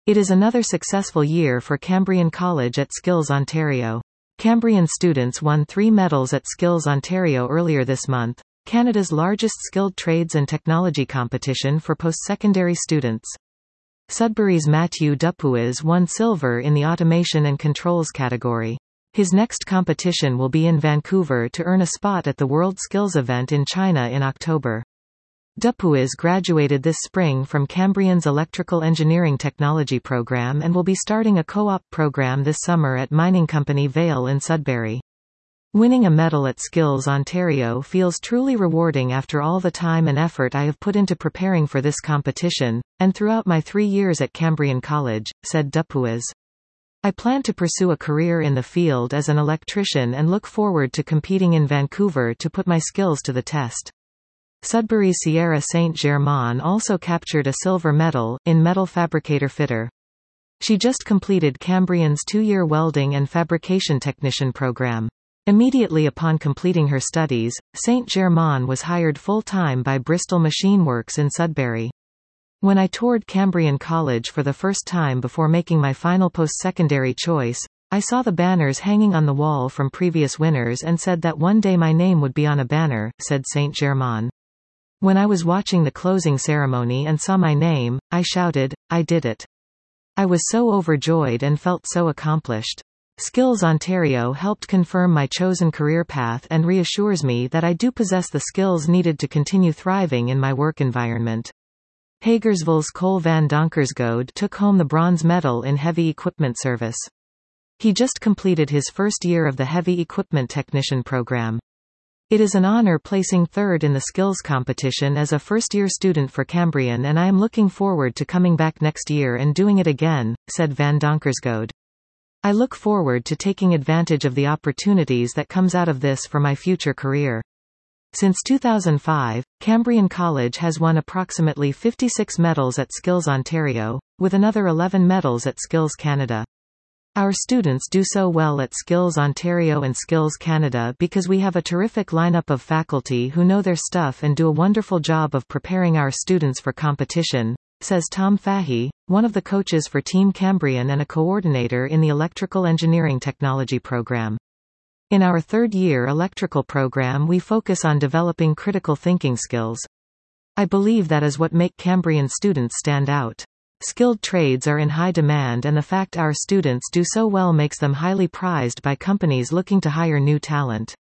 It is another successful year for Cambrian College at Skills Ontario. Cambrian students won 3 medals at Skills Ontario earlier this month, Canada's largest skilled trades and technology competition for post-secondary students. Sudbury's Mathieu Dupuis won silver in the automation and controls category. His next competition will be in Vancouver to earn a spot at the World Skills event in China in October. Dupuis graduated this spring from Cambrian's Electrical Engineering Technology program and will be starting a co-op program this summer at mining company Vale in Sudbury. Winning a medal at Skills Ontario feels truly rewarding after all the time and effort I have put into preparing for this competition, and throughout my 3 years at Cambrian College, said Dupuis. I plan to pursue a career in the field as an electrician and look forward to competing in Vancouver to put my skills to the test. Sudbury's Sierra Saint-Germain also captured a silver medal, in metal fabricator fitter. She just completed Cambrian's 2-year welding and fabrication technician program. Immediately upon completing her studies, Saint-Germain was hired full-time by Bristol Machine Works in Sudbury. When I toured Cambrian College for the first time before making my final post-secondary choice, I saw the banners hanging on the wall from previous winners and said that one day my name would be on a banner, said Saint-Germain. When I was watching the closing ceremony and saw my name, I shouted, "I did it." I was so overjoyed and felt so accomplished. Skills Ontario helped confirm my chosen career path and reassures me that I do possess the skills needed to continue thriving in my work environment. Hagersville's Cole van Donkersgoed took home the bronze medal in heavy equipment service. He just completed his first year of the heavy equipment technician program. It is an honor placing third in the skills competition as a first-year student for Cambrian, and I am looking forward to coming back next year and doing it again, said van Donkersgoed. I look forward to taking advantage of the opportunities that comes out of this for my future career. Since 2005, Cambrian College has won approximately 56 medals at Skills Ontario, with another 11 medals at Skills Canada. Our students do so well at Skills Ontario and Skills Canada because we have a terrific lineup of faculty who know their stuff and do a wonderful job of preparing our students for competition, says Tom Fahey, one of the coaches for Team Cambrian and a coordinator in the Electrical Engineering Technology program. In our third-year electrical program we focus on developing critical thinking skills. I believe that is what makes Cambrian students stand out. Skilled trades are in high demand, and the fact our students do so well makes them highly prized by companies looking to hire new talent.